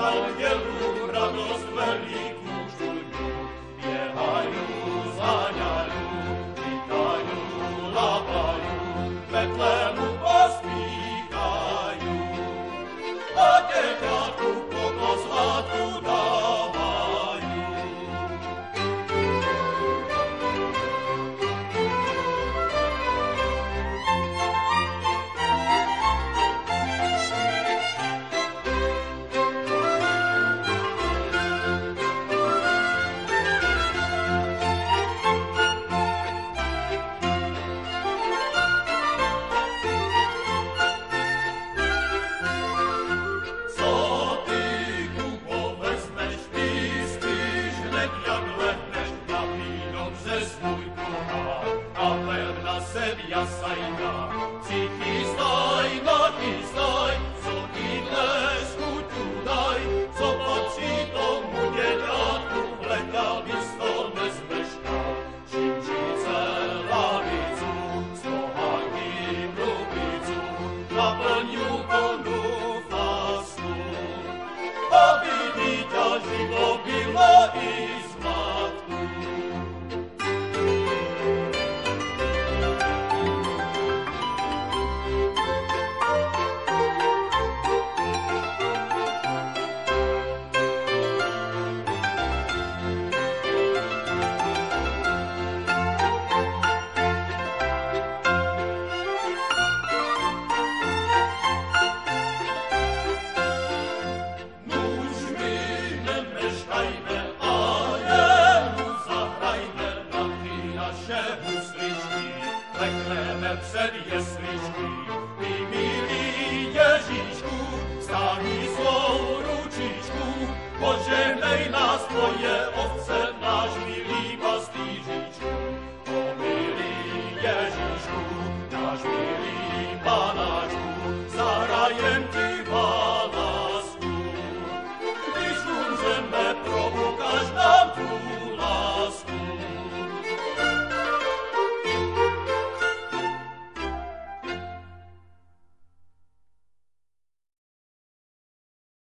Ангелу радость велику ждуть, бегають, заняють, літають, лапають, Бетлему поспіхають, а дитятку по злату давають. Jasajna, ciki staj, co idlesku tutaj, co patrzy tomu dzieciatku, wleka listo bezpeczna, Szymczyce lawicu, stochani mrubicu, napełnił konu fastu, aby dzicia żywo było i z matku. Przed jest